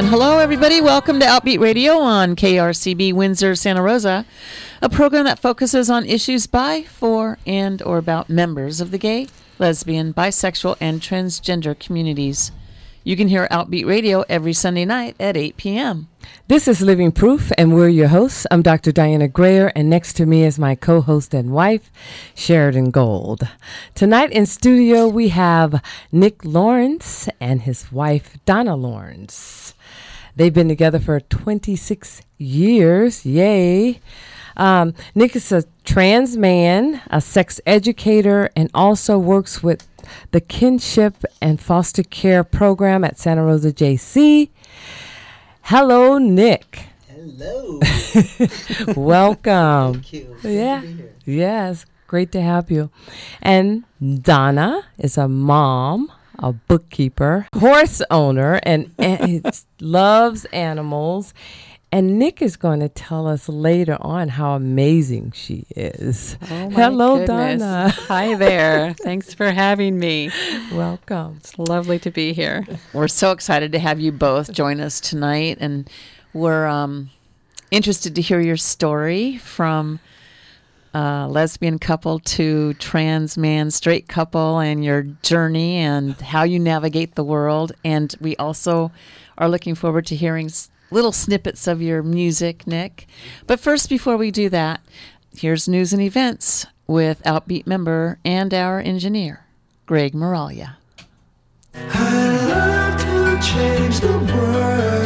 Hello, everybody. Welcome to Outbeat Radio on KRCB Windsor, Santa Rosa, a program that focuses on issues by, for, and or about members of the gay, lesbian, bisexual, and transgender communities. You can hear Outbeat Radio every Sunday night at 8 p.m. This is Living Proof, and we're your hosts. I'm Dr. Diana Grayer, and next to me is my co-host and wife, Sheridan Gold. Tonight in studio, we have Nick Lawrence and his wife, Donna Lawrence. They've been together for 26 years. Yay. Nick is a trans man, a sex educator, and also works with the Kinship and Foster Care Program at Santa Rosa JC. Hello, Nick. Hello. Welcome. Thank you. Yeah. Good to be here. Yes. Great to have you. And Donna is a mom, a bookkeeper, horse owner, and loves animals. And Nick is going to tell us later on how amazing she is. Oh my Hello, goodness. Donna. Hi there. Thanks for having me. Welcome. It's lovely to be here. We're so excited to have you both join us tonight, and we're interested to hear your story from lesbian couple to trans man, straight couple, and your journey and how you navigate the world. And we also are looking forward to hearing little snippets of your music, Nick. But first, before we do that, here's news and events with Outbeat member and our engineer, Greg Moralia. I'd love to change the world,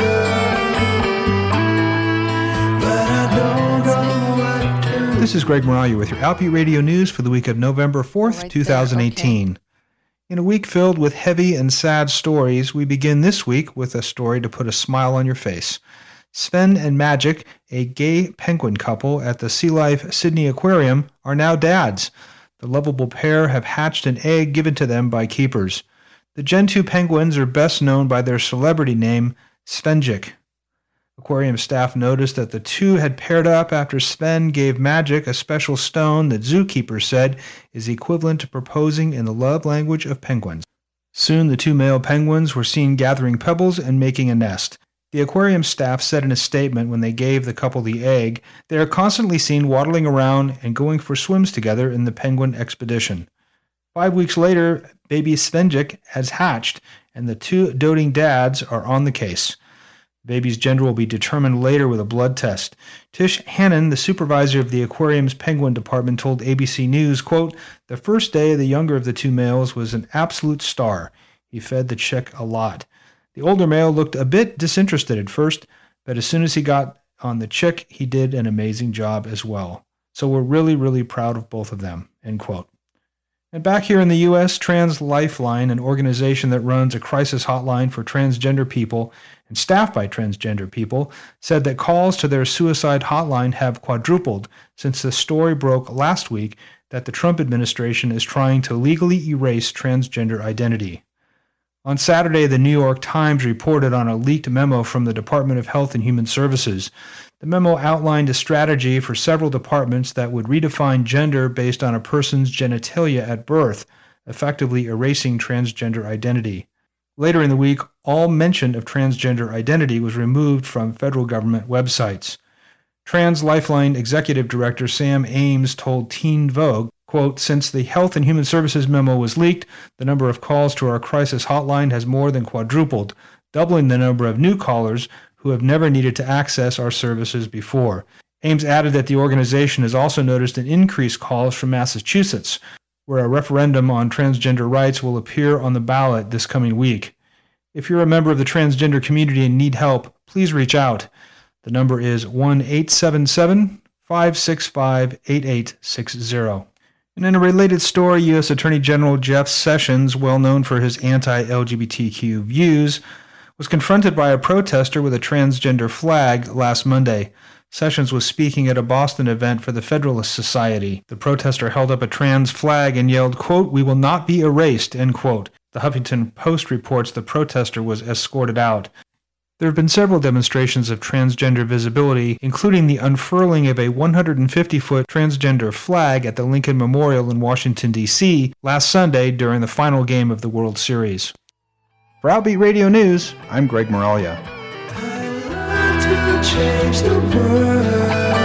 but I don't know what to. This is Greg Moralia with your Outbeat Radio News for the week of November 4th, Right 2018. there, In a week filled with heavy and sad stories, we begin this week with a story to put a smile on your face. Sven and Magic, a gay penguin couple at the Sea Life Sydney Aquarium, are now dads. The lovable pair have hatched an egg given to them by keepers. The Gen 2 penguins are best known by their celebrity name, Svenjic. Aquarium staff noticed that the two had paired up after Sven gave Magic a special stone that zookeepers said is equivalent to proposing in the love language of penguins. Soon the two male penguins were seen gathering pebbles and making a nest. The aquarium staff said in a statement when they gave the couple the egg, they are constantly seen waddling around and going for swims together in the penguin expedition. 5 weeks later, baby Svenjic has hatched, and the two doting dads are on the case. Baby's gender will be determined later with a blood test. Tish Hannon, the supervisor of the aquarium's penguin department, told ABC News, quote, "The first day, the younger of the two males was an absolute star. He fed the chick a lot. The older male looked a bit disinterested at first, but as soon as he got on the chick, he did an amazing job as well. So we're really, really proud of both of them," end quote. And back here in the U.S., Trans Lifeline, an organization that runs a crisis hotline for transgender people and staffed by transgender people, said that calls to their suicide hotline have quadrupled since the story broke last week that the Trump administration is trying to legally erase transgender identity. On Saturday, the New York Times reported on a leaked memo from the Department of Health and Human Services. The memo outlined a strategy for several departments that would redefine gender based on a person's genitalia at birth, effectively erasing transgender identity. Later in the week, all mention of transgender identity was removed from federal government websites. Trans Lifeline Executive Director Sam Ames told Teen Vogue, quote, "Since the Health and Human Services memo was leaked, the number of calls to our crisis hotline has more than quadrupled, doubling the number of new callers who have never needed to access our services before." Ames added that the organization has also noticed an increased calls from Massachusetts, where a referendum on transgender rights will appear on the ballot this coming week. If you're a member of the transgender community and need help, please reach out. The number is 1-877-565-8860. And in a related story, U.S. Attorney General Jeff Sessions, well known for his anti-LGBTQ views, was confronted by a protester with a transgender flag last Monday. Sessions was speaking at a Boston event for the Federalist Society. The protester held up a trans flag and yelled, quote, "We will not be erased," end quote. The Huffington Post reports the protester was escorted out. There have been several demonstrations of transgender visibility, including the unfurling of a 150-foot transgender flag at the Lincoln Memorial in Washington, D.C. last Sunday during the final game of the World Series. For Outbeat Radio News, I'm Greg Moralia. change the world,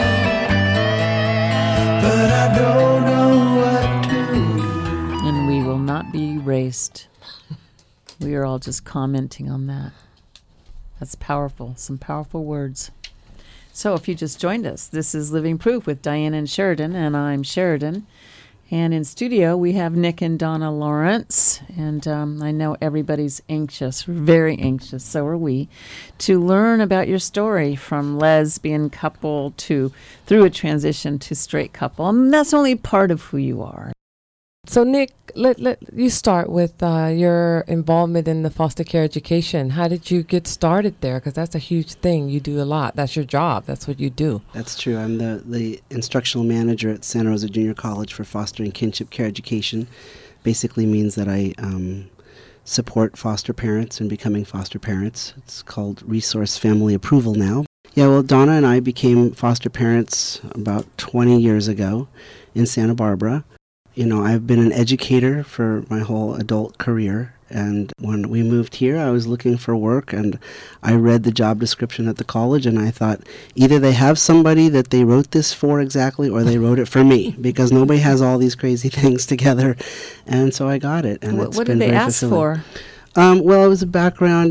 but I don't know what to do. And we will not be erased. We are all just commenting on that. That's powerful. Some powerful words. So if you just joined us, this is Living Proof with Diane and Sheridan, and I'm Sheridan. And in studio, we have Nick and Donna Lawrence. And I know everybody's anxious, very anxious, so are we, to learn about your story from lesbian couple to through a transition to straight couple. And that's only part of who you are. So, Nick, let you start with your involvement in the foster care education. How did you get started there? Because that's a huge thing. You do a lot. That's your job. That's what you do. That's true. I'm the instructional manager at Santa Rosa Junior College for foster and kinship care education. Basically means that I support foster parents in becoming foster parents. It's called Resource Family Approval now. Yeah, well, Donna and I became foster parents about 20 years ago in Santa Barbara. You know, I've been an educator for my whole adult career, and when we moved here, I was looking for work, and I read the job description at the college, and I thought, either they have somebody that they wrote this for exactly, or they wrote it for me, because nobody has all these crazy things together, and so I got it. And What did they ask for? Well, it was a background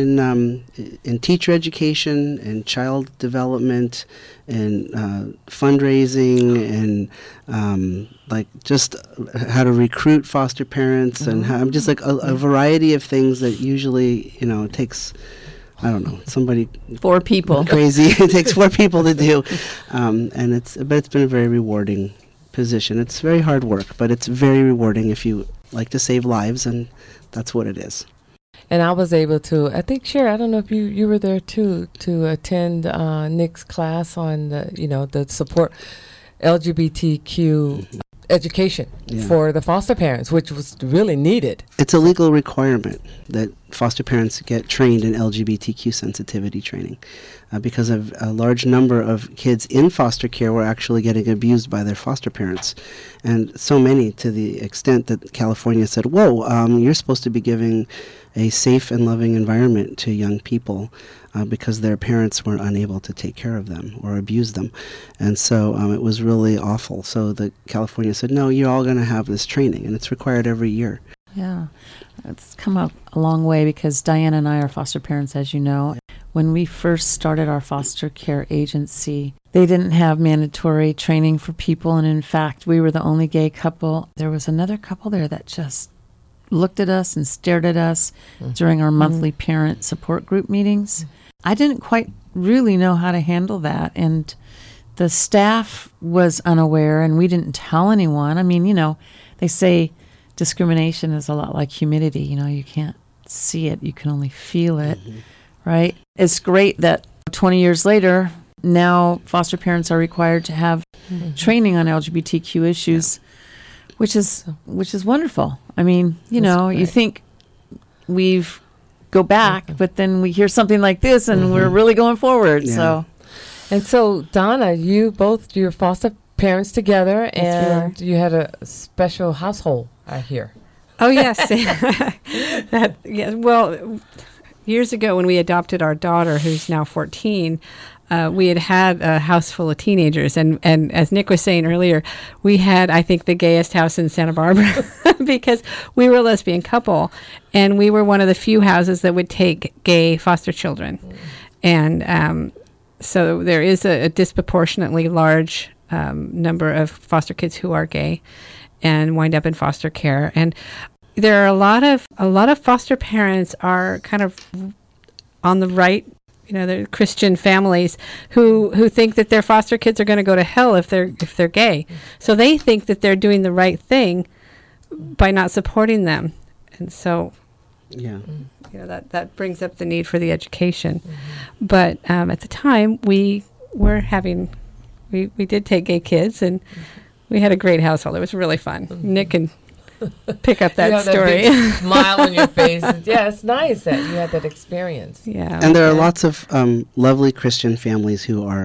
in teacher education and child development and fundraising and like just how to recruit foster parents and how, just like a variety of things that usually, you know, takes, I don't know, somebody 4 people. crazy. It takes 4 people to do, and it's been a very rewarding position. It's very hard work, but it's very rewarding if you like to save lives, and that's what it is. And I was able to, I think, Sherry, I don't know if you were there too, to attend Nick's class on the support LGBTQ education for the foster parents, which was really needed. It's a legal requirement that foster parents get trained in LGBTQ sensitivity training because of a large number of kids in foster care were actually getting abused by their foster parents. And so many, to the extent that California said, whoa, you're supposed to be giving a safe and loving environment to young people because their parents were unable to take care of them or abuse them. And so it was really awful. So the California said, no, you're all going to have this training, and it's required every year. Yeah, it's come up a long way because Diane and I are foster parents, as you know. When we first started our foster care agency, they didn't have mandatory training for people, and in fact, we were the only gay couple. There was another couple there that just looked at us and stared at us during our monthly parent support group meetings. I didn't quite really know how to handle that, and the staff was unaware, and we didn't tell anyone. I mean, you know, they say discrimination is a lot like humidity. You know, you can't see it, you can only feel it, right? It's great that 20 years later, now foster parents are required to have training on LGBTQ issues, which is wonderful. I mean, you know, you think we've go back, but then we hear something like this and we're really going forward. Yeah. So Donna, you're foster parents together, and you had a special household, I hear. Oh, yes. Yes. Well, years ago when we adopted our daughter, who's now 14, we had a house full of teenagers. And as Nick was saying earlier, we had, I think, the gayest house in Santa Barbara because we were a lesbian couple. And we were one of the few houses that would take gay foster children. And so there is a disproportionately large number of foster kids who are gay and wind up in foster care. And there are a lot of foster parents are kind of on the right. You know, they're Christian families who think that their foster kids are going to go to hell if they're gay. So they think that they're doing the right thing by not supporting them. And so, you know, that brings up the need for the education. But at the time, we did take gay kids, and we had a great household. It was really fun. Nick can pick up that story. That big smile on your face. Yeah, it's nice that you had that experience. Yeah. And there are lots of lovely Christian families who are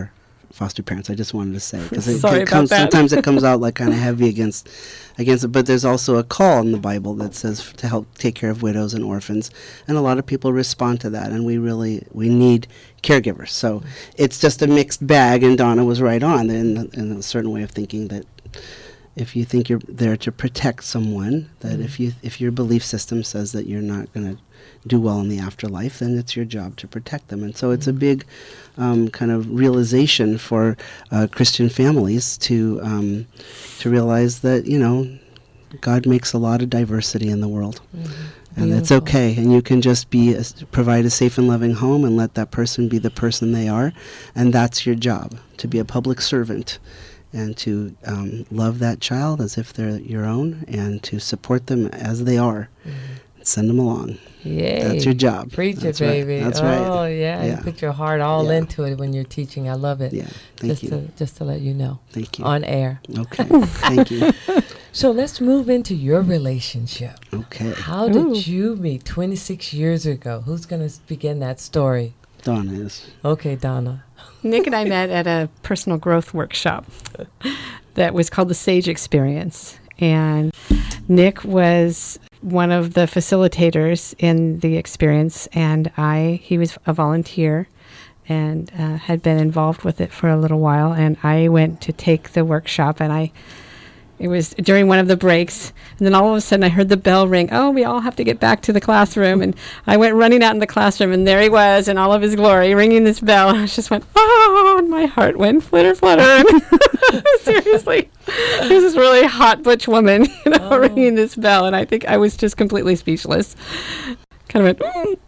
foster parents. I just wanted to say, because Sorry about that. sometimes it comes out like kind of heavy against it. But there's also a call in the Bible that says to help take care of widows and orphans, and a lot of people respond to that. And we need caregivers. So it's just a mixed bag. And Donna was right on in a certain way of thinking that if you think you're there to protect someone, that if your belief system says that you're not going to do well in the afterlife, then it's your job to protect them. And so it's a big kind of realization for Christian families to realize that, God makes a lot of diversity in the world. And that's okay. And you can just provide a safe and loving home and let that person be the person they are. And that's your job, to be a public servant and to love that child as if they're your own and to support them as they are. Send them along. Yay. That's your job. Preach That's it, right. baby. That's right. Oh, yeah. You put your heart all into it when you're teaching. I love it. Yeah. Thank you. Just to let you know. Thank you. On air. Okay. Thank you. So let's move into your relationship. Okay. How did you meet 26 years ago? Who's going to begin that story? Donna is. Okay, Donna. Nick and I met at a personal growth workshop that was called the Sage Experience. And Nick was one of the facilitators in the experience, and he was a volunteer and had been involved with it for a little while. And I went to take the workshop, and it was during one of the breaks, and then all of a sudden I heard the bell ring. Oh, we all have to get back to the classroom. And I went running out in the classroom, and there he was in all of his glory, ringing this bell. And I just went, oh, and my heart went flitter, flutter. Seriously. There's this really hot butch woman, ringing this bell, and I think I was just completely speechless. Kind of went,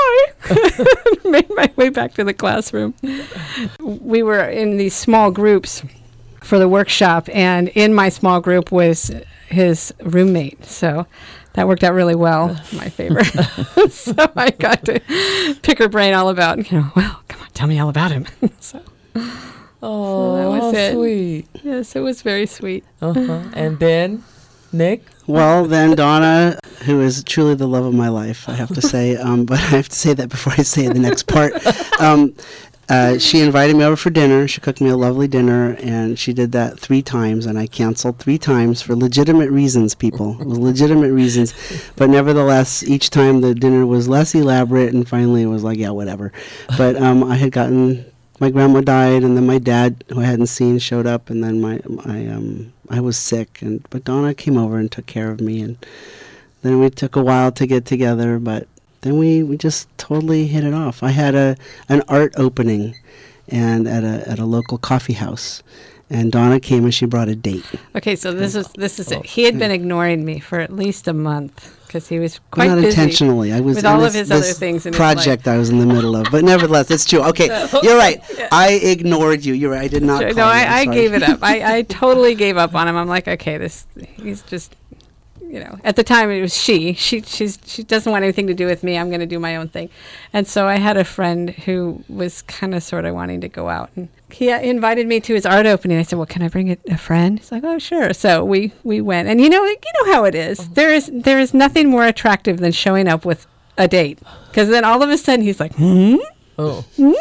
hi. Made my way back to the classroom. We were in these small groups for the workshop, and in my small group was his roommate. So that worked out really well in my favor. So I got to pick her brain all about, well, come on, tell me all about him. So that was it. Sweet. Yes, it was very sweet. And then, Nick? Well, then Donna, who is truly the love of my life, I have to say, but I have to say that before I say the next part. She invited me over for dinner. She cooked me a lovely dinner, and she did that 3 times, and I canceled 3 times for legitimate reasons, people. It was legitimate reasons. But nevertheless, each time the dinner was less elaborate, and finally it was like, yeah, whatever. But I had gotten... My grandma died, and then my dad, who I hadn't seen, showed up, and then I was sick, but Donna came over and took care of me, and then we took a while to get together, but then we just totally hit it off. I had an art opening, and at a local coffee house, and Donna came and she brought a date. Okay, so this is it. He had been ignoring me for at least a month because he was quite Not busy. intentionally. I was with in all this, of his other this things in his project life. I was in the middle of, but nevertheless, it's true. Okay, you're right. I ignored you. You're right. I did not. Sure, call no, you. I Sorry. gave it up. I totally gave up on him. I'm like, okay, he's just, at the time it was she doesn't want anything to do with me. I'm going to do my own thing. And so I had a friend who was kind of sort of wanting to go out, and he invited me to his art opening. I said, well, can I bring a friend? He's like, oh, sure. So we went, and you know how it is. There is nothing more attractive than showing up with a date, because then all of a sudden he's like, whoa.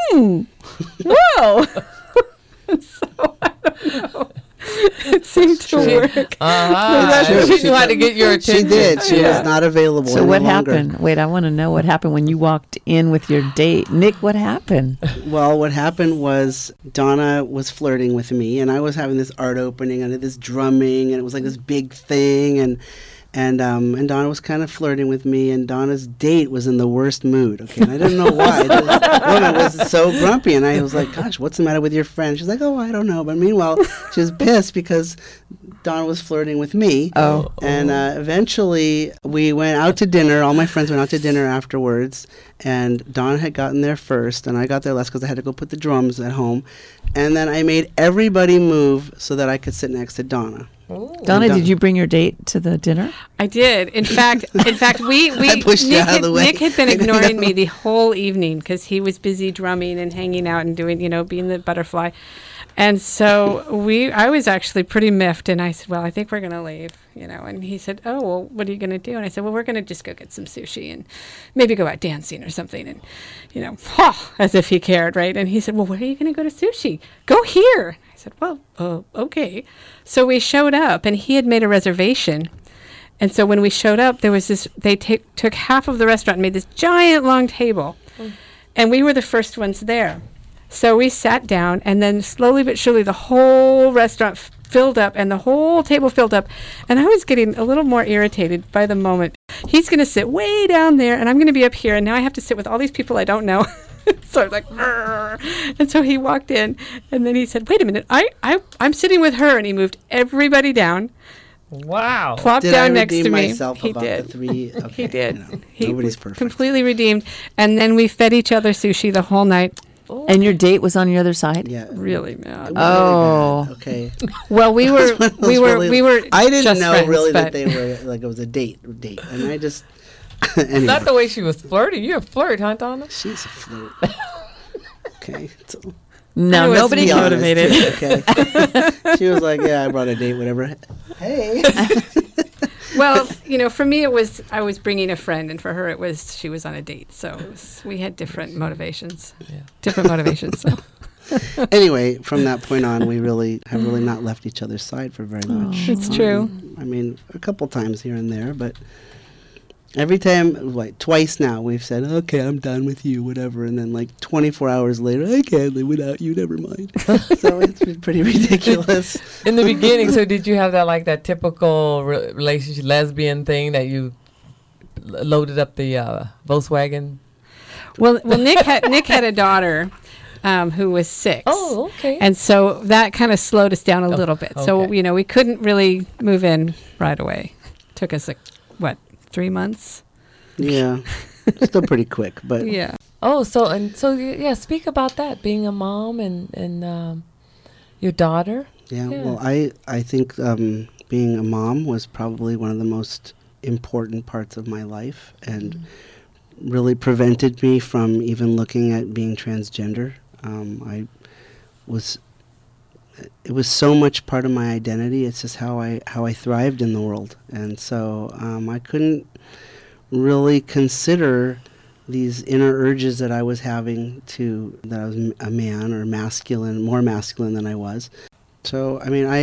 So I don't know. It seemed to work. She tried to get your attention. She did. She was not available. So any what longer. happened? Wait, I want to know what happened when you walked in with your date. Nick, what happened? Well, what happened was Donna was flirting with me, and I was having this art opening and this drumming, and it was like this big thing, and Donna was kind of flirting with me, and Donna's date was in the worst mood. Okay, and I didn't know why. This woman was so grumpy, and I was like, "Gosh, what's the matter with your friend?" She's like, "Oh, I don't know." But meanwhile, she was pissed because Donna was flirting with me. Oh. And eventually, we went out to dinner. All my friends went out to dinner afterwards, and Donna had gotten there first, and I got there last because I had to go put the drums at home. And then I made everybody move so that I could sit next to Donna. Donna, did you bring your date to the dinner? I did. In fact, we I pushed you out of the way. Nick had been ignoring me the whole evening because he was busy drumming and hanging out and doing, being the butterfly. And so I was actually pretty miffed, and I said, well, I think we're going to leave, and he said, oh, well, what are you going to do? And I said, well, we're going to just go get some sushi and maybe go out dancing or something. And, as if he cared, right? And he said, well, where are you going to go to sushi? Go here. I said, well, okay. So we showed up, and he had made a reservation. And so when we showed up, there was they took half of the restaurant and made this giant long table. And we were the first ones there. So we sat down, and then slowly but surely the whole restaurant filled up and the whole table filled up. And I was getting a little more irritated by the moment. He's going to sit way down there, and I'm going to be up here, and now I have to sit with all these people I don't know. So I was like, "Arr." And so he walked in, and then he said, wait a minute, I'm sitting with her. And he moved everybody down. Wow. Plopped Did down I next to redeem me. myself He about did. the three? Okay, He did. He nobody's was perfect. completely redeemed. And then we fed each other sushi the whole night. And your date was on your other side? Yeah. Really mad. Really Oh. bad. Okay. Well, we were we were. I didn't just know friends, really that but- they were like it was a date, and I just. Anyway, Not the way she was flirting. You're a flirt, huh, Donna? she's a flirt. Okay. So, No, I was nobody. be honest, motivated. Okay. She was like, "Yeah, I brought a date, whatever." Hey. Well, for me I was bringing a friend, and for her she was on a date. So we had different motivations. Yeah. Different motivations. So. Anyway, from that point on, we really have not left each other's side for very much. It's true. I mean, a couple times here and there, but every time, like twice now, we've said, "Okay, I'm done with you," whatever, and then like 24 hours later, "I can't live without you. Never mind." So it's been pretty ridiculous. In the beginning, so did you have that typical relationship lesbian thing that you loaded up the Volkswagen? Well, Nick had a daughter who was 6. Oh, okay. And so that kind of slowed us down a little bit. So, okay. we couldn't really move in right away. Took us 3 months? Yeah, still pretty quick, but Yeah. Oh, yeah. Speak about that, being a mom and your daughter. Yeah, Yeah. well, I think being a mom was probably one of the most important parts of my life, and really prevented me from even looking at being transgender. It was so much part of my identity. It's just how I thrived in the world, and so I couldn't really consider these inner urges that I was having that I was a man or more masculine than I was. So I mean,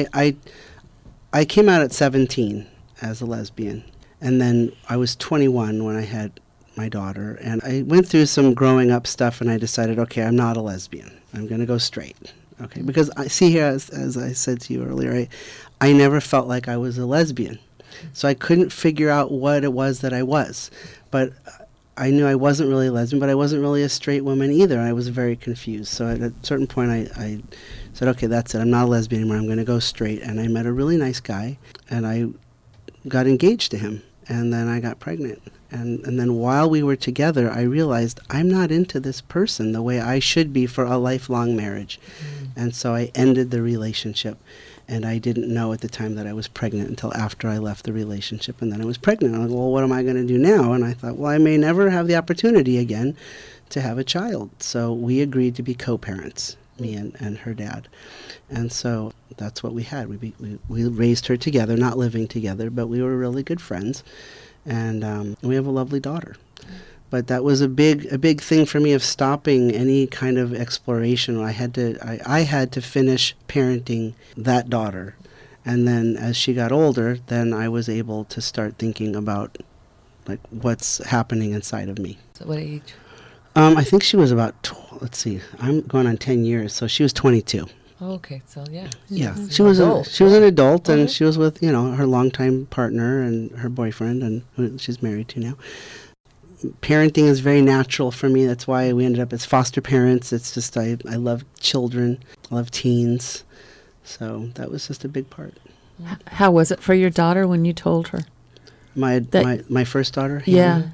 I came out at 17 as a lesbian, and then I was 21 when I had my daughter, and I went through some growing up stuff, and I decided, okay, I'm not a lesbian. I'm going to go straight. Okay, because I see here, as I said to you earlier, I never felt like I was a lesbian. So I couldn't figure out what it was that I was. But I knew I wasn't really a lesbian, but I wasn't really a straight woman either. I was very confused. So at a certain point, I said, okay, that's it. I'm not a lesbian anymore. I'm going to go straight. And I met a really nice guy, and I got engaged to him. And then I got pregnant. And then while we were together, I realized I'm not into this person the way I should be for a lifelong marriage. And so I ended the relationship. And I didn't know at the time that I was pregnant until after I left the relationship. And then I was pregnant. I'm like, well, what am I going to do now? And I thought, well, I may never have the opportunity again to have a child. So we agreed to be co-parents, me and her dad. And so that's what we had. We raised her together, not living together, but we were really good friends. And we have a lovely daughter. But that was a big thing for me of stopping any kind of exploration. I had to finish parenting that daughter. And then as she got older, then I was able to start thinking about like what's happening inside of me. So what age? I think she was about, I'm going on 10 years, so she was 22. Oh, okay, so yeah. Yeah, She's she was an adult. she was an adult, and Okay. she was with her longtime partner and her boyfriend, and who she's married to now. Parenting is very natural for me. That's why we ended up as foster parents. It's just I love children, I love teens, so that was just a big part. How was it for your daughter when you told her? My first daughter. Yeah.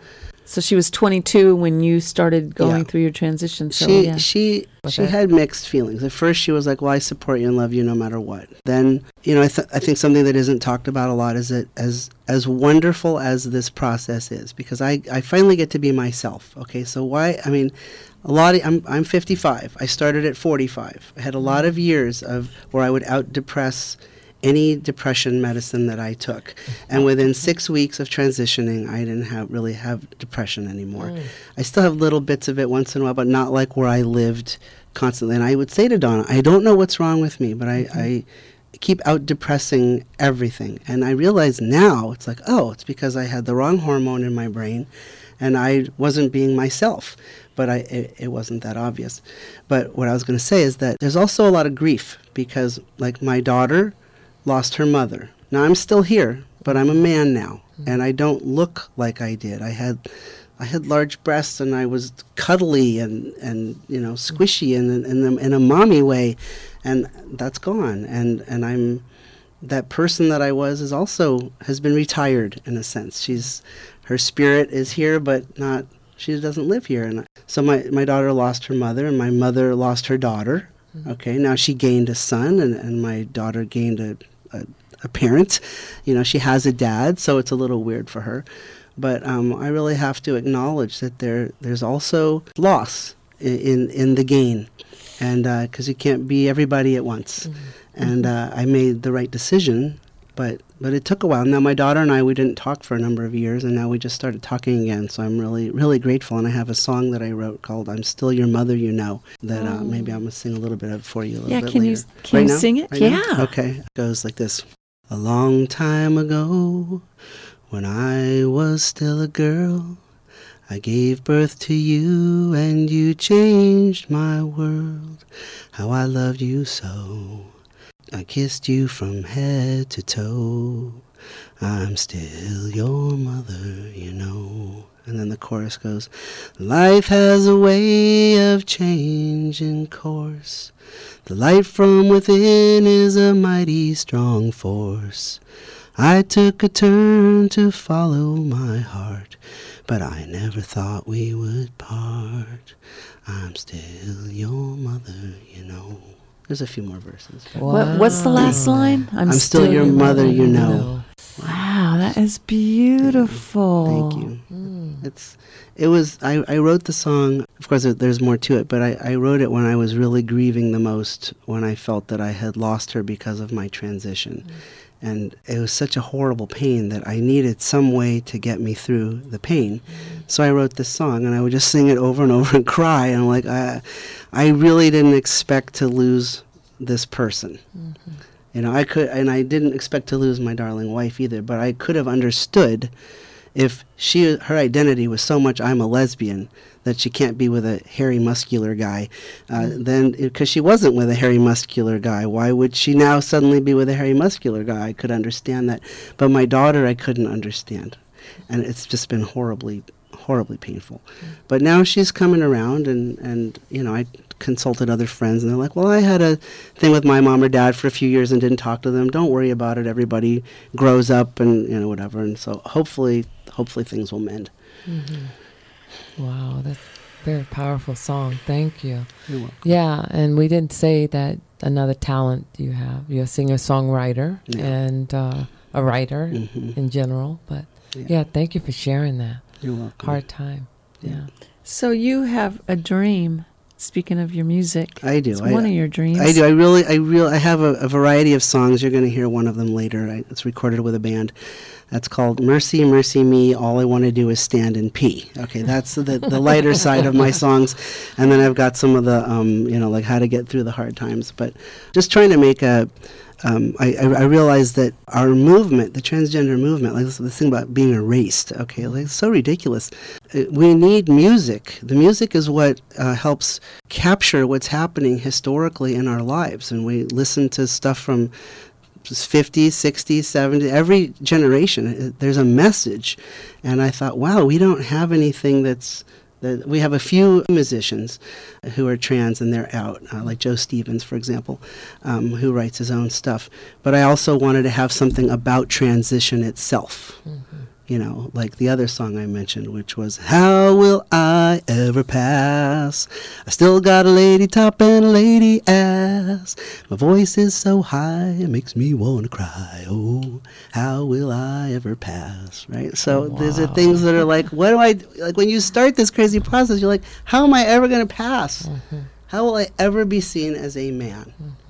So she was 22 when you started going Yeah. through your transition. So She Okay. had mixed feelings. At first, she was like, "Well, I support you and love you no matter what." Then, I think something that isn't talked about a lot is that as wonderful as this process is, because I finally get to be myself. Okay, so why? I mean, I'm 55. I started at 45. I had a lot of years of where I would out depress any depression medicine that I took. And within 6 weeks of transitioning, I didn't really have depression anymore. I still have little bits of it once in a while, but not like where I lived constantly. And I would say to Donna, I don't know what's wrong with me, but I keep out depressing everything. And I realize now, it's like, oh, it's because I had the wrong hormone in my brain and I wasn't being myself. But it wasn't that obvious. But what I was going to say is that there's also a lot of grief because, like, my daughter lost her mother. Now I'm still here, but I'm a man now, and I don't look like I did. I had large breasts, and I was cuddly and squishy in a mommy way, and that's gone. And I'm that person that I was has been retired in a sense. Her spirit is here, but not. She doesn't live here, and so my daughter lost her mother, and my mother lost her daughter. Okay, now she gained a son, and my daughter gained a parent. She has a dad, so it's a little weird for her. But I really have to acknowledge that there's also loss in the gain, and because you can't be everybody at once. And I made the right decision, but it took a while. Now my daughter and I, we didn't talk for a number of years, and now we just started talking again. So I'm really, really grateful. And I have a song that I wrote called "I'm Still Your Mother, You Know," that maybe I'm gonna sing a little bit of for you. Yeah, Bit can later. you Right now? sing it? Right now? Yeah. Okay, it goes like this. A long time ago, when I was still a girl, I gave birth to you and you changed my world. How I loved you so. I kissed you from head to toe. I'm still your mother, you know. And then the chorus goes, life has a way of changing course. The light from within is a mighty strong force. I took a turn to follow my heart, but I never thought we would part. I'm still your mother, you know. There's a few more verses. What's the last line? I'm still your mother, you know. Wow, that is beautiful. Thank you. I wrote the song, of course there's more to it, but I wrote it when I was really grieving the most, when I felt that I had lost her because of my transition. And it was such a horrible pain that I needed some way to get me through the pain. So I wrote this song, and I would just sing it over and over and cry. And I'm like, I really didn't expect to lose this person. I didn't expect to lose my darling wife either, but I could have understood if her identity was so much I'm a lesbian that she can't be with a hairy muscular guy, then because she wasn't with a hairy muscular guy, why would she now suddenly be with a hairy muscular guy? I could understand that, but my daughter I couldn't understand, and it's just been horribly painful. But now she's coming around, and I consulted other friends, and they're like, well, I had a thing with my mom or dad for a few years and didn't talk to them. Don't worry about it. Everybody grows up and whatever. And so hopefully things will mend. Wow, that's a very powerful song. Thank you. You're welcome. Yeah, and we didn't say that another talent you have. You're a singer-songwriter and a writer in general. But yeah, thank you for sharing that. You're welcome. Hard time. Yeah. So you have a dream. Speaking of your music, I do. It's one of your dreams. I do. I have a variety of songs. You're going to hear one of them later. It's recorded with a band. That's called Mercy, Mercy Me, All I Want to Do Is Stand and Pee. Okay, that's the lighter side of my songs. And then I've got some of the, like How to Get Through the Hard Times. But just trying to make I realized that our movement, the transgender movement, like this thing about being erased, okay, like it's so ridiculous. We need music. The music is what helps capture what's happening historically in our lives. And we listen to stuff from 50s, 60s, 70s, every generation. There's a message. And I thought, wow, we don't have anything we have a few musicians who are trans and they're out, like Joe Stevens, for example, who writes his own stuff. But I also wanted to have something about transition itself. like the other song I mentioned, which was "How Will I Ever Pass? I still got a lady top and a lady ass. My voice is so high, it makes me want to cry. Oh, how will I ever pass?" Right? So these are things that are like, what do I, like when you start this crazy process, you're like, how am I ever going to pass? How will I ever be seen as a man,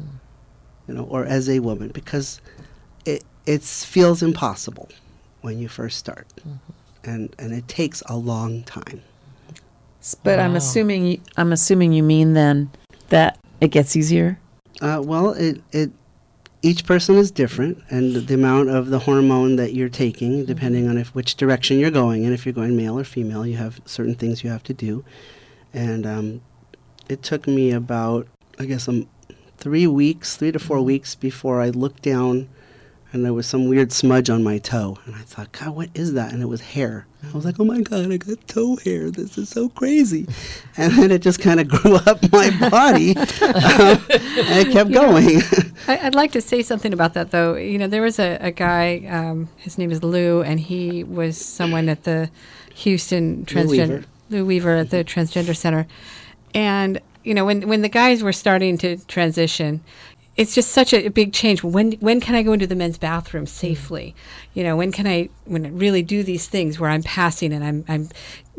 or as a woman? Because it feels impossible when you first start, and it takes a long time. But I'm assuming you mean then that it gets easier. Well, it each person is different, and the amount of the hormone that you're taking, depending on which direction you're going in. If you're going male or female, you have certain things you have to do, and it took me about, I guess, 3 to 4 weeks before I looked down. And there was some weird smudge on my toe. And I thought, God, what is that? And it was hair. I was like, oh, my God, I got toe hair. This is so crazy. And then it just kind of grew up my body. And it kept going. I'd like to say something about that, though. There was a guy, his name is Lou, and he was someone at the Houston Transgender... Lou Weaver at the Transgender Center. And, when the guys were starting to transition... It's just such a big change. When can I go into the men's bathroom safely? When can I really do these things where I'm passing and I'm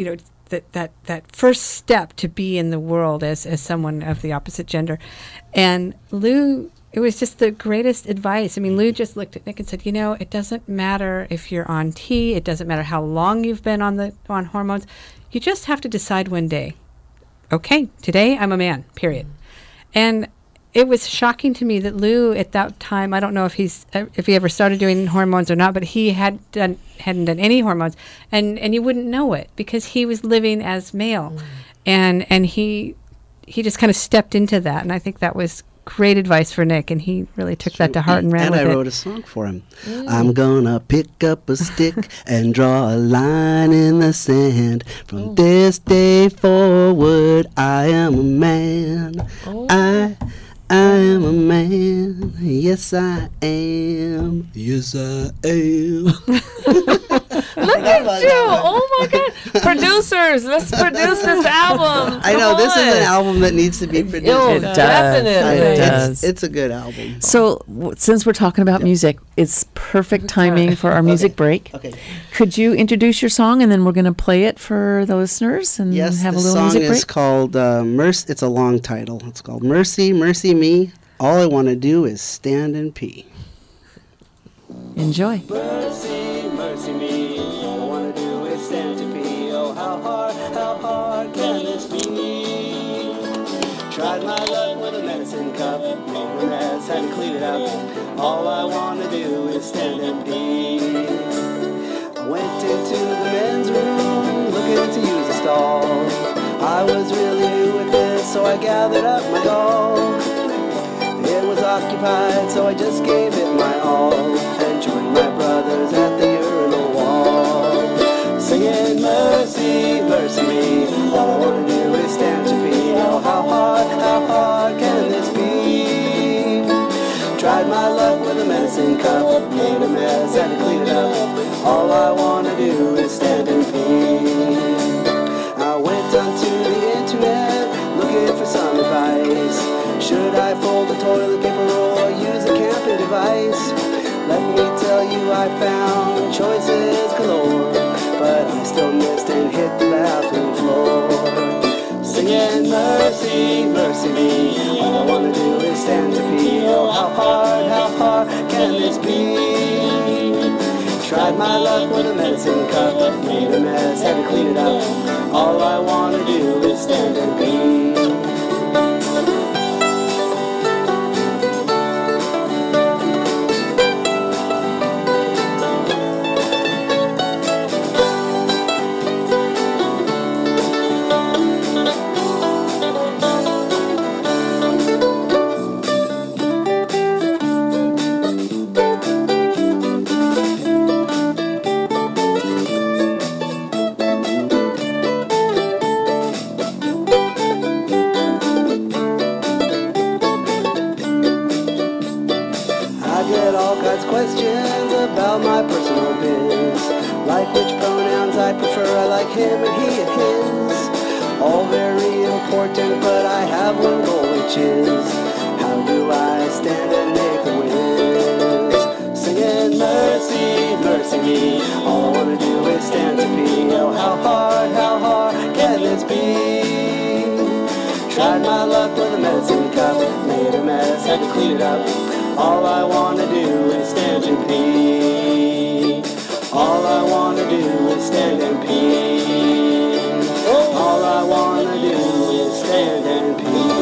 that first step to be in the world as someone of the opposite gender. And Lou, it was just the greatest advice. I mean, Lou just looked at Nick and said, it doesn't matter if you're on T. It doesn't matter how long you've been on hormones. You just have to decide one day. Okay, today I'm a man, period. And it was shocking to me that Lou, at that time, I don't know if he ever started doing hormones or not, but he hadn't done any hormones, and you wouldn't know it because he was living as male, and he just kind of stepped into that, and I think that was great advice for Nick, and he really took that to heart and ran with it. And I wrote a song for him. I'm gonna pick up a stick and draw a line in the sand. From this day forward, I am a man. I am a man. Yes, I am. Yes, I am. Look at you. Oh, my God. Producers, let's produce this album. I know. This is an album that needs to be produced. It does. It's a good album. So, since we're talking about music, it's perfect timing for our music break. Okay. Could you introduce your song, and then we're going to play it for the listeners and have a little music break? Yes, the song is called Mercy. It's a long title. It's called Mercy, Mercy Me. All I want to do is stand and pee. Enjoy. Mercy, mercy me. All I want to do is stand to pee. Oh, how hard can this be? Tried my luck with a medicine cup. Made a mess, had to clean it up. All I want to do is stand and pee. I went into the men's room looking to use a stall. I was really new at this, so I gathered up my dog. It was occupied, so I just gave it my all and joined my brothers at the urinal wall, singing mercy, mercy me. All I want to do is stand to pee. Oh, how hard can this be? Tried my luck with a medicine cup, made a mess, had to clean it up. All I want to do is stand and pee. I went onto the internet looking for some advice. Should I fold the toilet paper or use a camping device? Let me tell you, I found choices galore, but I still missed and hit the bathroom floor, singing mercy, mercy me. All I want to do is stand to pee. Oh, how hard can this be? Tried my luck with a medicine cup, made a mess, had to clean it up. All I want to do is stand and pee. photographer, I like him and he and his. All very important, but I have one goal, which is how do I stand and make a whiz? Singing mercy, mercy me, all I wanna do is stand to pee. Oh, how hard can this be? Tried my luck with a medicine cup, made a mess, had to clean it up. All I wanna do is stand and pee. All I wanna do is stand and pee. All I wanna do is stand and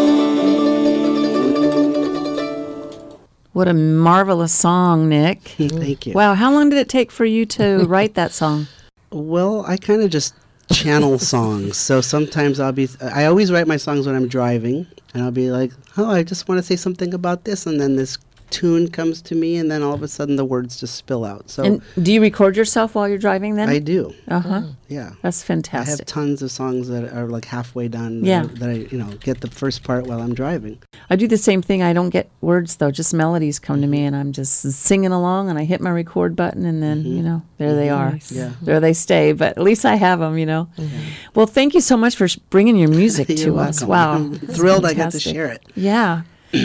pee. What a marvelous song, Nick. Thank you. Wow, how long did it take for you to write that song? Well, I kind of just channel songs. So sometimes I always write my songs when I'm driving, and I'll be like, oh, I just want to say something about this, and then this tune comes to me, and then all of a sudden the words just spill out. So And do you record yourself while you're driving then? I do. Uh-huh. Yeah. That's I fantastic. have tons of songs that are like halfway done. Yeah. That I get the first part while I'm driving. I do the same thing. I don't get words, though. Just melodies come to me, and I'm just singing along, and I hit my record button, and then, there they are. Nice. Yeah. There they stay, but at least I have them, Well, thank you so much for bringing your music You're to us. welcome. Wow. I'm That's thrilled I get to fantastic. share it. Yeah.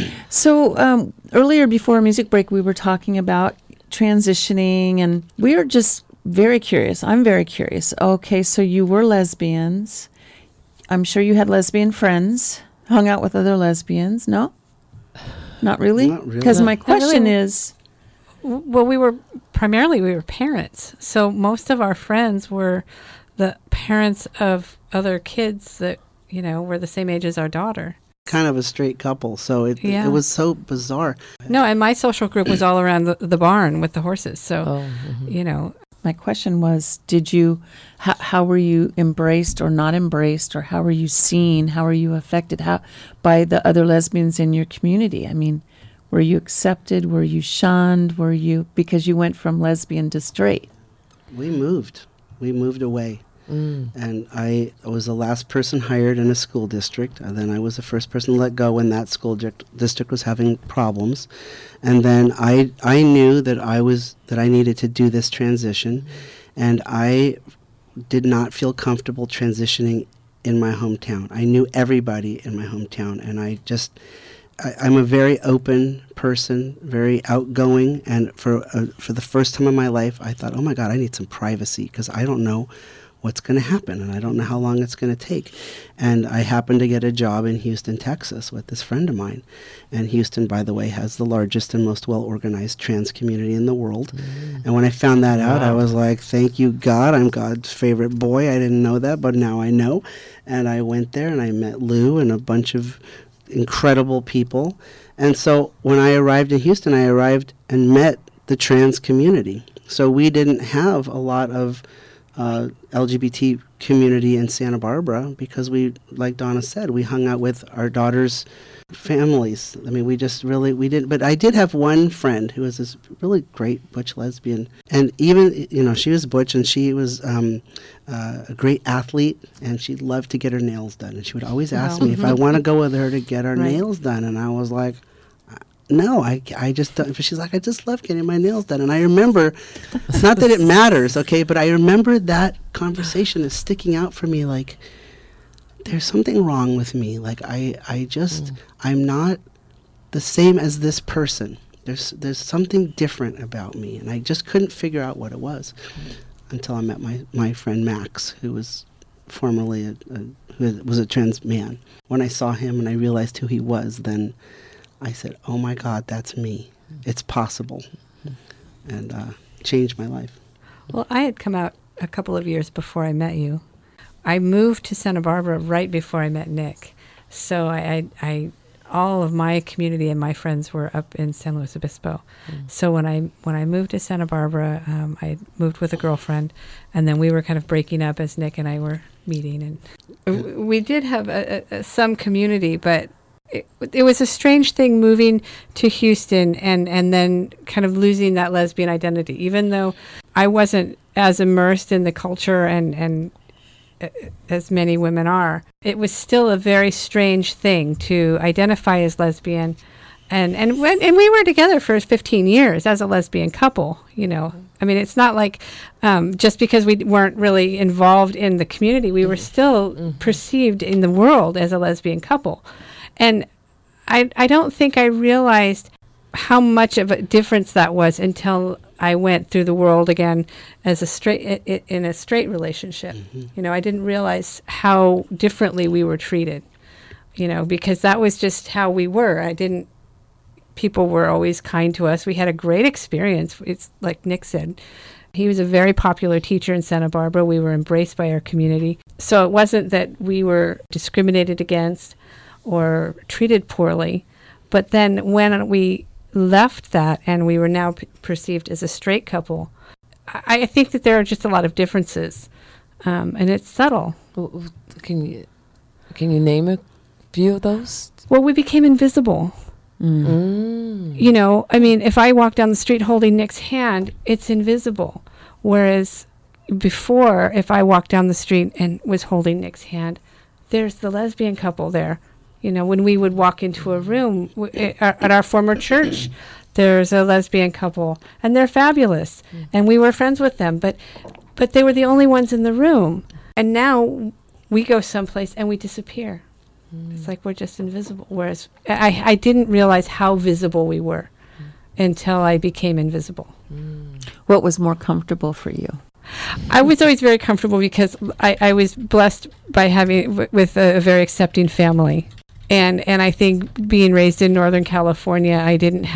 So earlier before our music break, we were talking about transitioning, and we are just very curious. I'm very curious. Okay, so you were lesbians. I'm sure you had lesbian friends, hung out with other lesbians. No? Not really? Not really. Because my Not really. question is, Well, we were parents. So most of our friends were the parents of other kids that, were the same age as our daughter. Kind of a straight couple, so it Yeah. was so bizarre. No, and my social group was all around the barn with the horses. So, my question was, how were you embraced or not embraced, or how were you seen? How were you affected by the other lesbians in your community? I mean, were you accepted? Were you shunned? Because you went from lesbian to straight? We moved away. And I was the last person hired in a school district, and then I was the first person let go when that school district was having problems. And then I knew that I needed to do this transition, and I did not feel comfortable transitioning in my hometown. I knew everybody in my hometown, and I'm a very open person, very outgoing, and for the first time in my life, I thought, oh my God, I need some privacy, because I don't know what's going to happen, and I don't know how long it's going to take. And I happened to get a job in Houston, Texas with this friend of mine. And Houston, by the way, has the largest and most well-organized trans community in the world. And when I found that out, I was like, thank you, God. I'm God's favorite boy. I didn't know that, but now I know. And I went there, and I met Lou and a bunch of incredible people. And so when I arrived in Houston, I arrived and met the trans community. So we didn't have a lot of LGBT community in Santa Barbara because like Donna said, we hung out with our daughters' families. I mean, we didn't, but I did have one friend who was this really great butch lesbian. And even, she was butch, and she was a great athlete, and she loved to get her nails done. And she would always ask me if I want to go with her to get our nails done. And I was like, no, I just don't. She's like, I just love getting my nails done. And I remember, not that it matters, okay, but I remember that conversation is sticking out for me, like, there's something wrong with me. Like, I'm not the same as this person. There's something different about me, and I just couldn't figure out what it was until I met my friend Max, who was formerly who was a trans man. When I saw him and I realized who he was, then I said, oh my God, that's me. It's possible. And changed my life. Well, I had come out a couple of years before I met you. I moved to Santa Barbara right before I met Nick. So I all of my community and my friends were up in San Luis Obispo. So when I moved to Santa Barbara, I moved with a girlfriend, and then we were kind of breaking up as Nick and I were meeting. And we did have some community, but it was a strange thing moving to Houston and then kind of losing that lesbian identity, even though I wasn't as immersed in the culture and as many women are. It was still a very strange thing to identify as lesbian And we were together for 15 years as a lesbian couple, you know. I mean, it's not like just because we weren't really involved in the community, we were still perceived in the world as a lesbian couple. And I don't think I realized how much of a difference that was until I went through the world again as a straight in a straight relationship. You know, I didn't realize how differently we were treated, you know, because that was just how we were. People were always kind to us. We had a great experience. It's like Nick said, he was a very popular teacher in Santa Barbara. We were embraced by our community. So it wasn't that we were discriminated against or treated poorly. But then when we left that and we were now perceived as a straight couple, I think that there are just a lot of differences, and it's subtle. Can you name a few of those? Well, we became invisible. You know, I mean, if I walk down the street holding Nick's hand, it's invisible. Whereas before, if I walked down the street and was holding Nick's hand, there's the lesbian couple there. You know, when we would walk into a room at our former church, there's a lesbian couple, and they're fabulous, and we were friends with them, but they were the only ones in the room. And now we go someplace and we disappear. It's like we're just invisible. Whereas I didn't realize how visible we were until I became invisible. What was more comfortable for you? I was always very comfortable because I was blessed by having with a very accepting family. And I think being raised in Northern California, I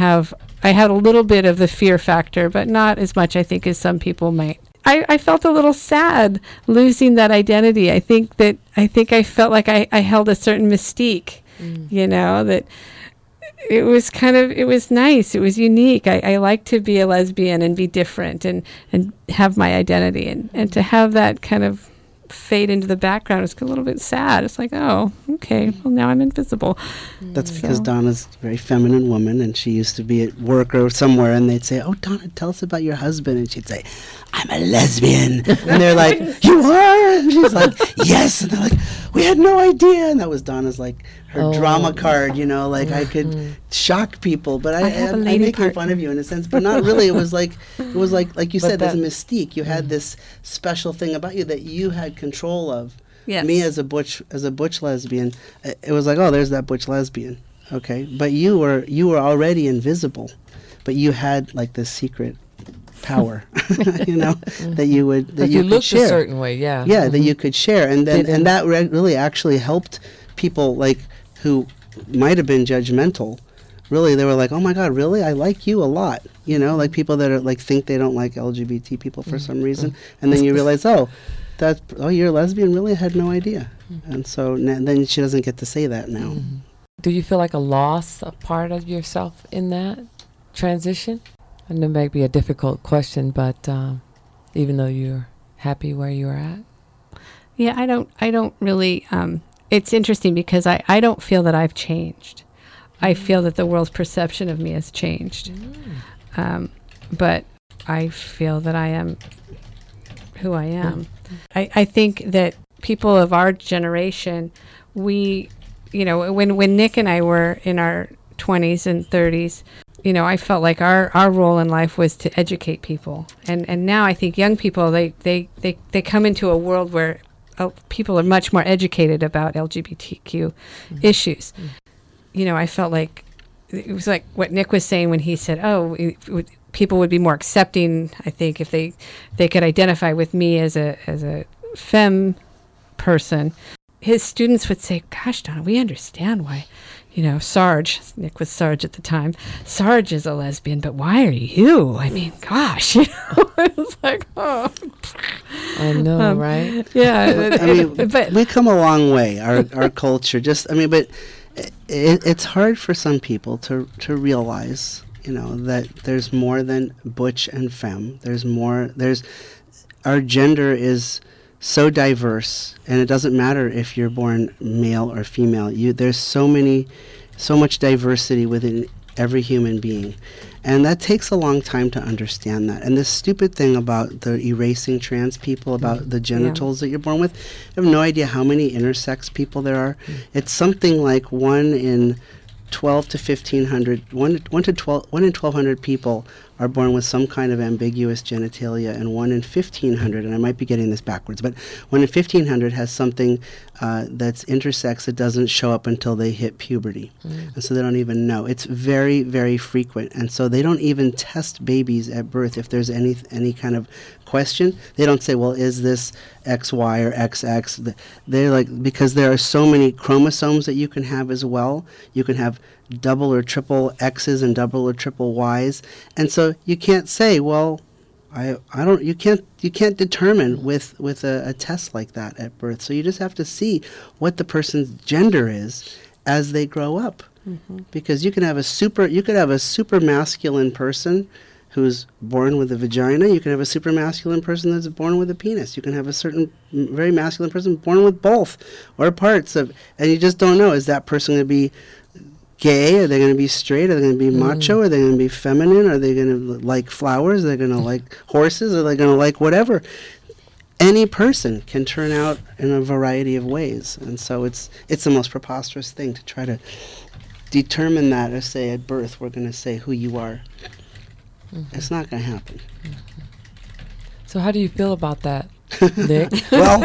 had a little bit of the fear factor, but not as much, I think, as some people might. I felt a little sad losing that identity. I think I felt like I held a certain mystique, you know, that it was nice. It was unique. I like to be a lesbian and be different and have my identity. And to have that kind of fade into the background was a little bit sad. It's like, oh, okay, well, now I'm invisible. That's because Donna's a very feminine woman, and she used to be at work or somewhere, and they'd say, oh, Donna, tell us about your husband. And she'd say, I'm a lesbian. And they're like, you are? And she's like, yes. And they're like, we had no idea. And that was Donna's, like, her drama card, you know, like I could shock people, but I'm making fun of you in a sense, but not really. It was like you said, there's a mystique. You had this special thing about you that you had control of. Yes. Me as a butch lesbian, it was like, oh, there's that butch lesbian. Okay. But you were already invisible, but you had like this secret power, you know, that you could share. A certain way, yeah. Yeah, that you could share, and that really actually helped people like who might have been judgmental. Really, they were like, oh my God, really? I like you a lot. You know, like people that are like think they don't like LGBT people for some reason, and then you realize, oh, you're a lesbian? Really? I had no idea. And so then she doesn't get to say that now. Do you feel like a part of yourself in that transition? I know it might be a difficult question, but even though you're happy where you're at? Yeah, I don't really, it's interesting because I don't feel that I've changed. I feel that the world's perception of me has changed. But I feel that I am who I am. I think that people of our generation, we, you know, when Nick and I were in our 20s and 30s, you know, I felt like our role in life was to educate people. And now I think young people, they come into a world where people are much more educated about LGBTQ issues. You know, I felt like it was like what Nick was saying when he said, people would be more accepting, I think, if they could identify with me as a femme person. His students would say, gosh, Donna, we understand why, you know, Sarge, Nick was Sarge at the time, Sarge is a lesbian, but why are you? I mean, gosh, you know, it was like, oh. I know, right? Yeah. I mean, but we come a long way, our culture, but it's hard for some people to realize, you know, that there's more than butch and femme. Our gender is so diverse, and it doesn't matter if you're born male or female. There's so much diversity within every human being, and that takes a long time to understand that. And this stupid thing about the erasing trans people, about the genitals that you're born with, I have no idea how many intersex people there are. It's something like 1 in 12 to 1,500, 1 in 1,200 people are born with some kind of ambiguous genitalia, and 1 in 1,500, and I might be getting this backwards, but 1 in 1,500 has something that's intersex that doesn't show up until they hit puberty. And so they don't even know. It's very, very frequent. And so they don't even test babies at birth if there's any kind of question. They don't say, well, is this XY or XX? They're like, because there are so many chromosomes that you can have as well. You can have double or triple X's and double or triple Y's. And so you can't say, well, you can't determine with a test like that at birth. So you just have to see what the person's gender is as they grow up. Because you could have a super masculine person who's born with a vagina. You can have a super masculine person that's born with a penis. You can have a certain very masculine person born with both or parts of, and you just don't know, is that person going to be gay? Are they going to be straight? Are they going to be macho? Are they going to be feminine? Are they going to like flowers? Are they going to like horses? Are they going to like whatever? Any person can turn out in a variety of ways. And so it's the most preposterous thing to try to determine that, or say at birth we're going to say who you are. It's not going to happen. So how do you feel about that, Nick? Well,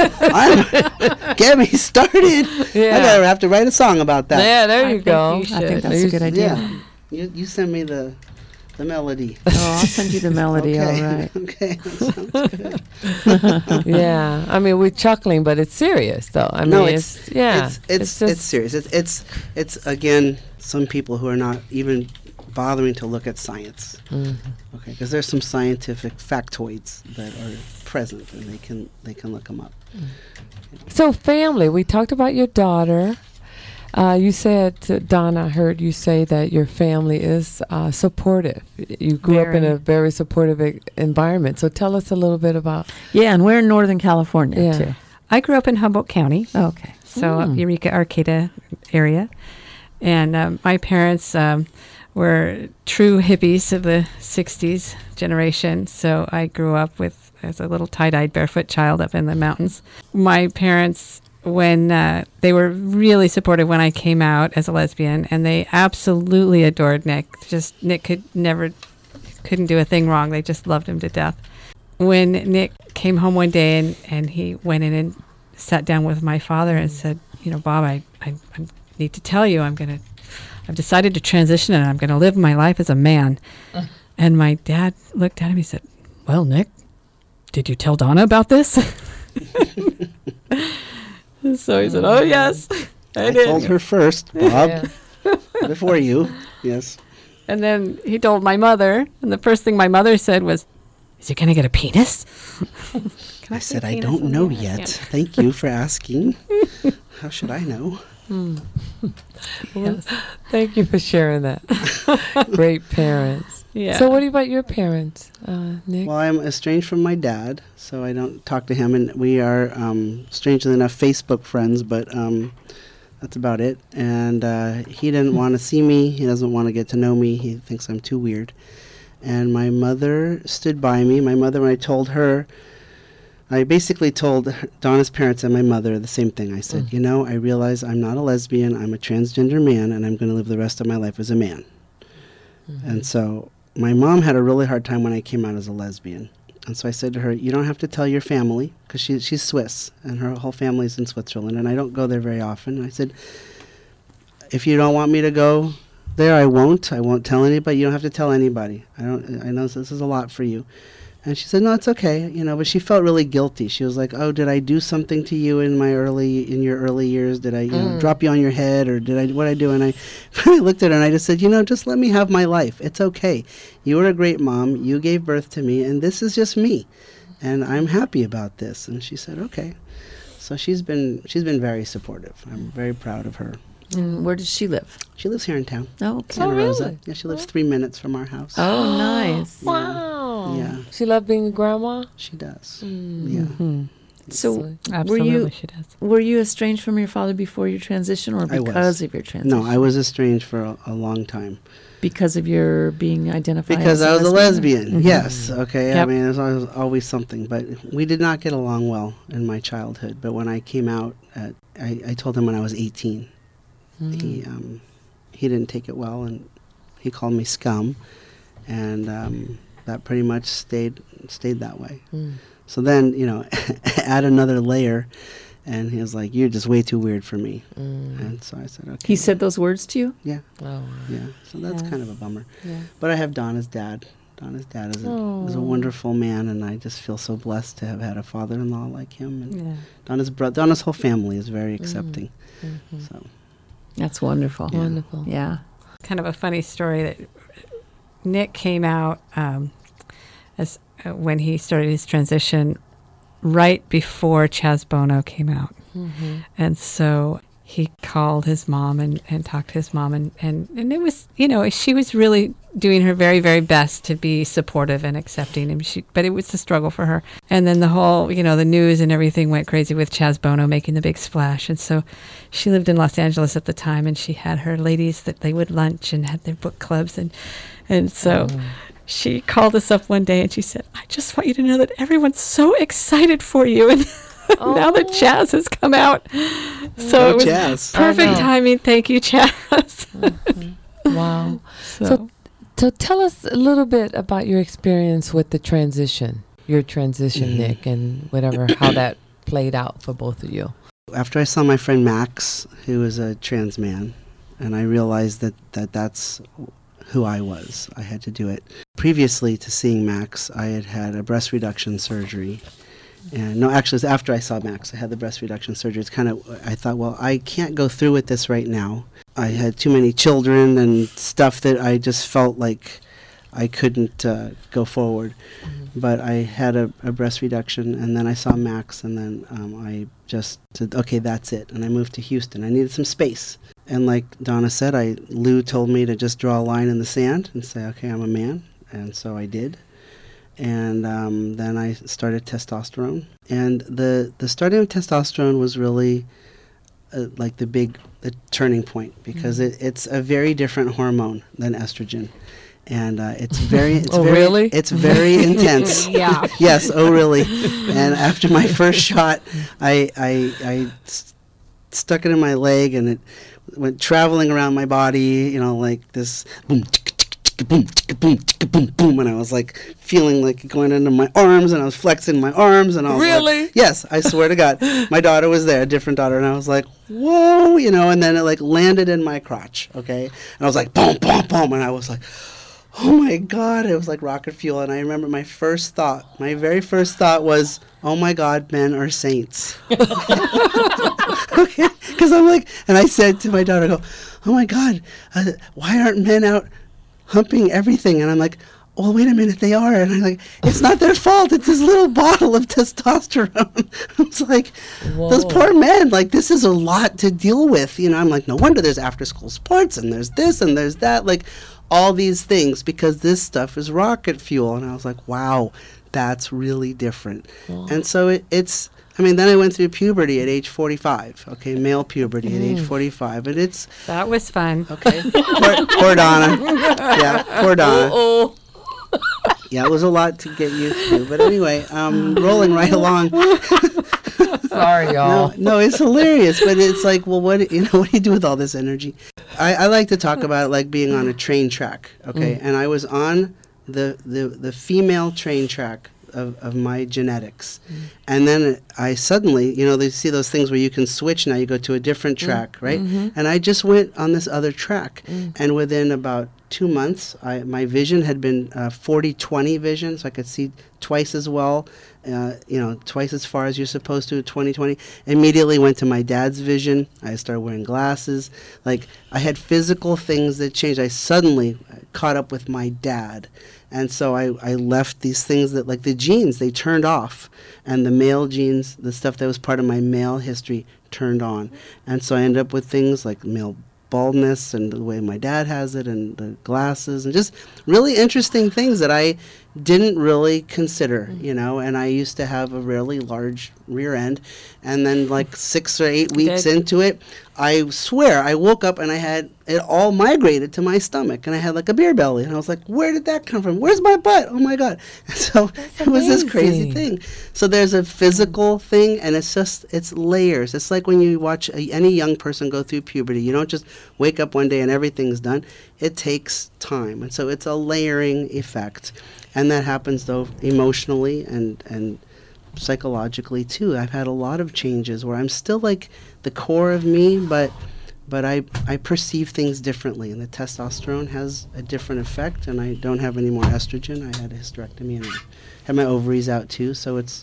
get me started. Yeah. I gotta have to write a song about that. Yeah, there I you think go. you should. I think that's a good idea. Yeah. You send me the melody. Oh, I'll send you the melody. Okay. All right. Okay. That sounds good. Yeah, I mean, we're chuckling, but it's serious, though. I No, mean, it's just serious. It's again some people who are not even bothering to look at science. Okay, because there's some scientific factoids that are present, and they can look them up. So family, we talked about your daughter. You said, Donna, I heard you say that your family is supportive. You grew up in a very supportive environment. So tell us a little bit about. Yeah, and we're in Northern California, Yeah. too. I grew up in Humboldt County, Okay. so Eureka, Arcata area. And my parents were true hippies of the 60s generation. So I grew up as a little tie-dyed barefoot child up in the mountains. My parents, when they were really supportive when I came out as a lesbian, and they absolutely adored Nick. Just Nick couldn't do a thing wrong. They just loved him to death. When Nick came home one day and he went in and sat down with my father and said, Bob, I need to tell you, I've decided to transition and I'm going to live my life as a man. And my dad looked at him. He said, well, Nick, did you tell Donna about this? So he said, oh, yes, I did. told her first, Bob, before you. Yes. And then he told my mother. And the first thing my mother said was, is he going to get a penis? I said, I don't know yet. Thank you for asking. How should I know? Yes. Thank you for sharing that. Great parents. Yeah. So what about your parents, Nick? Well, I'm estranged from my dad, so I don't talk to him. And we are, strangely enough, Facebook friends, but that's about it. And he didn't want to see me. He doesn't want to get to know me. He thinks I'm too weird. And my mother stood by me. My mother, when I told her, I basically told Donna's parents and my mother the same thing. I said, I realize I'm not a lesbian. I'm a transgender man, and I'm going to live the rest of my life as a man. And so my mom had a really hard time when I came out as a lesbian. And so I said to her, you don't have to tell your family, because she's Swiss, and her whole family's in Switzerland, and I don't go there very often. And I said, if you don't want me to go there, I won't tell anybody. You don't have to tell anybody. I know this is a lot for you. And she said, no, it's okay, but she felt really guilty. She was like, oh, did I do something to you in your early years? Did I drop you on your head, or what I do? And I finally looked at her and I just said, just let me have my life. It's okay. You were a great mom. You gave birth to me, and this is just me. And I'm happy about this. And she said, okay. So she's been very supportive. I'm very proud of her. And where does she live? She lives here in town. Oh, okay. Santa Rosa. really? Yeah, she lives 3 minutes from our house. Oh, nice. Wow. Yeah. She loved being a grandma? She does. Yeah. So Absolutely, she does. were you estranged from your father before your transition, or I was. because of your transition? No, I was estranged for a long time. Because of your being identified Because as I was a lesbian. Mm-hmm. Yes. Okay. Yep. I mean, there's always something. But we did not get along well in my childhood. But when I came out, I told him when I was 18. he didn't take it well, and he called me scum, and that pretty much stayed that way. So then, add another layer, and he was like, "You're just way too weird for me." And so I said, "Okay." He said those words to you? Yeah. Oh, Yeah. So that's kind of a bummer. yeah. But I have Donna's dad. Donna's dad is a wonderful man, and I just feel so blessed to have had a father-in-law like him. And Yeah. Donna's whole family is very accepting. So That's wonderful. Yeah. Wonderful. Yeah. Kind of a funny story that Nick came out as when he started his transition right before Chaz Bono came out. And so he called his mom and talked to his mom, and it was, she was really doing her very, very best to be supportive and accepting him. But it was a struggle for her. And then the whole, the news and everything went crazy with Chaz Bono making the big splash. And so she lived in Los Angeles at the time, and she had her ladies that they would lunch and had their book clubs. And so she called us up one day and she said, "I just want you to know that everyone's so excited for you." And now that Chaz has come out. So it was Chaz. perfect timing. Thank you, Chaz. Wow. So tell us a little bit about your experience with the transition, your transition, Nick, and how that played out for both of you. After I saw my friend Max, who was a trans man, and I realized that's who I was, I had to do it. Previously to seeing Max, I had a breast reduction surgery. And no, actually, it was after I saw Max. I had the breast reduction surgery. It's I thought, well, I can't go through with this right now. I had too many children and stuff that I just felt like I couldn't go forward. But I had a breast reduction, and then I saw Max, and then I just said, okay, that's it. And I moved to Houston. I needed some space. And like Donna said, Lou told me to just draw a line in the sand and say, okay, I'm a man. And so I did. And then I started testosterone. And the starting of testosterone was really like the turning point, because it's a very different hormone than estrogen. And it's very intense. Yeah. Yes. Oh, really? And after my first shot, I stuck it in my leg, and it went traveling around my body, like this boom, boom, boom, boom, boom, and I was like feeling like going into my arms, and I was flexing my arms, and I was Really? like, yes, I swear to God. My daughter was there, a different daughter, and I was like, whoa, and then it like landed in my crotch, okay? And I was like, boom, boom, boom, and I was like, oh my God, it was like rocket fuel. And I remember my very first thought was, oh my God, men are saints. Okay, because I'm like, and I said to my daughter, I go, oh my God, why aren't men out humping everything? And I'm like, well, wait a minute, they are. And I'm like, it's not their fault. It's this little bottle of testosterone. I was like, those poor men, like, this is a lot to deal with. I'm like, no wonder there's after school sports, and there's this and there's that, like all these things, because this stuff is rocket fuel. And I was like, wow, that's really different. Wow. And so then I went through puberty at age 45. Okay, male puberty at age 45, and it's That was fun. okay. Poor Donna. Yeah, poor Donna. Yeah, it was a lot to get used to. But anyway, rolling right along. Sorry, y'all. No, it's hilarious. But it's like, well, what do you do with all this energy? I like to talk about it like being on a train track. Okay, and I was on the female train track of my genetics. And then I suddenly, they see those things where you can switch now, you go to a different track, right? And I just went on this other track. And within about 2 months, my vision had been 40/20 vision, so I could see twice as well, twice as far as you're supposed to, 20/20. Immediately went to my dad's vision. I started wearing glasses. Like, I had physical things that changed. I suddenly caught up with my dad. And so I left these things that, like the genes, they turned off. And the male genes, the stuff that was part of my male history, turned on. And so I ended up with things like male baldness and the way my dad has it, and the glasses, and just really interesting things that I didn't really consider, and I used to have a really large rear end. And then like 6 or 8 weeks into it, I swear I woke up and I had it all migrated to my stomach, and I had like a beer belly, and I was like, where did that come from? Where's my butt? Oh my God. And so it was this crazy thing. So there's a physical thing, and it's layers. It's like when you watch any young person go through puberty. You don't just wake up one day and everything's done. It takes time. And so it's a layering effect. And that happens though emotionally and psychologically too. I've had a lot of changes where I'm still like the core of me, but I perceive things differently, and the testosterone has a different effect, and I don't have any more estrogen. I had a hysterectomy, and I had my ovaries out too, so it's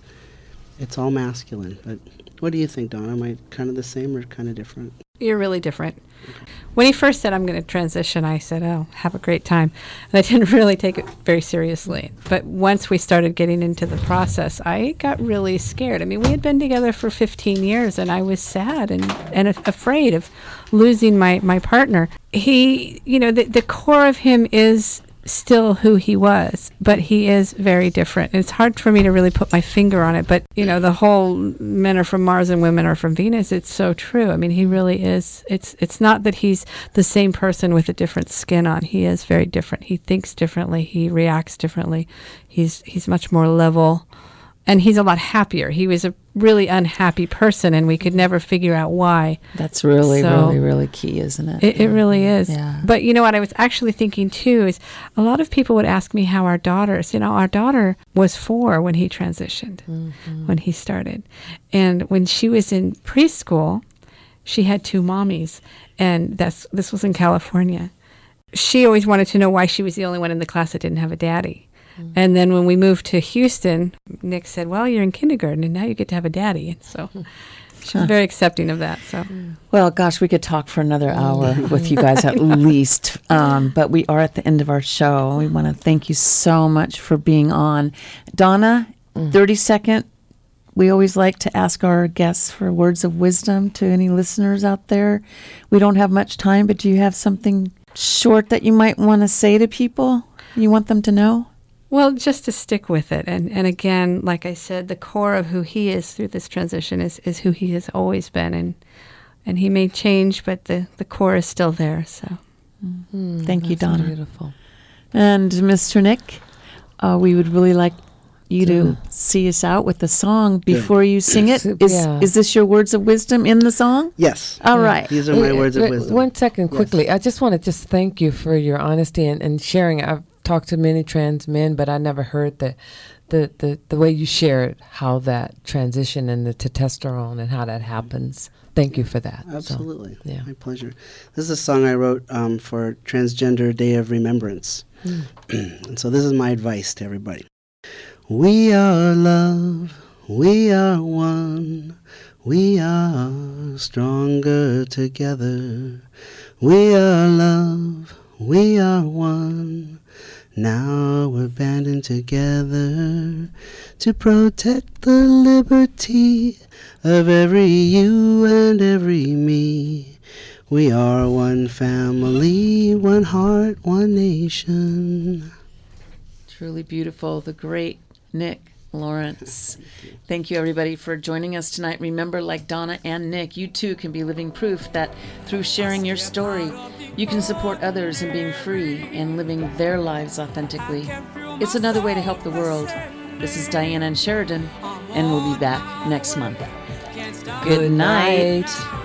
all masculine. But what do you think, Donna? Am I kind of the same or kind of different? You're really different. When he first said, I'm going to transition, I said, oh, have a great time. And I didn't really take it very seriously. But once we started getting into the process, I got really scared. I mean, we had been together for 15 years, and I was sad and afraid of losing my partner. He, the core of him is still who he was, but he is very different. It's hard for me to really put my finger on it, but the whole men are from Mars and women are from Venus, it's so true. I mean, he really is. It's not that he's the same person with a different skin on. He is very different. He thinks differently. He reacts differently. He's much more level, and he's a lot happier. He was a really unhappy person, and we could never figure out why. That's really key, isn't it? It really is. Yeah. But what I was actually thinking too is a lot of people would ask me how our daughters, our daughter was 4 when he transitioned, when he started. And when she was in preschool, she had 2 mommies, and this was in California. She always wanted to know why she was the only one in the class that didn't have a daddy. And then when we moved to Houston, Nick said, well, you're in kindergarten and now you get to have a daddy. And so she was very accepting of that. So, well, gosh, we could talk for another hour with you guys at least. But we are at the end of our show. We want to thank you so much for being on. Donna, 30-second. We always like to ask our guests for words of wisdom to any listeners out there. We don't have much time, but do you have something short that you might want to say to people you want them to know? Well, just to stick with it. And again, like I said, the core of who he is through this transition is who he has always been. And he may change, but the core is still there. So thank you, Donna. Beautiful. And Mr. Nick, we would really like you to see us out with the song before you sing it. Is this your words of wisdom in the song? Yes. All right. These are my words of wisdom. 1 second, quickly. I just want to thank you for your honesty and sharing. I've talked to many trans men, but I never heard the way you shared how that transition and the testosterone and how that happens. Thank you for that. Absolutely. So, yeah. My pleasure. This is a song I wrote for Transgender Day of Remembrance. And so this is my advice to everybody. We are love, we are one, we are stronger together. We are love, we are one. Now we're banding together to protect the liberty of every you and every me. We are one family, one heart, one nation. Truly beautiful. The great Nick Lawrence. Thank you, everybody, for joining us tonight. Remember, like Donna and Nick, you too can be living proof that through sharing your story, you can support others in being free and living their lives authentically. It's another way to help the world. This is Diana and Sheridan, and we'll be back next month. Good night.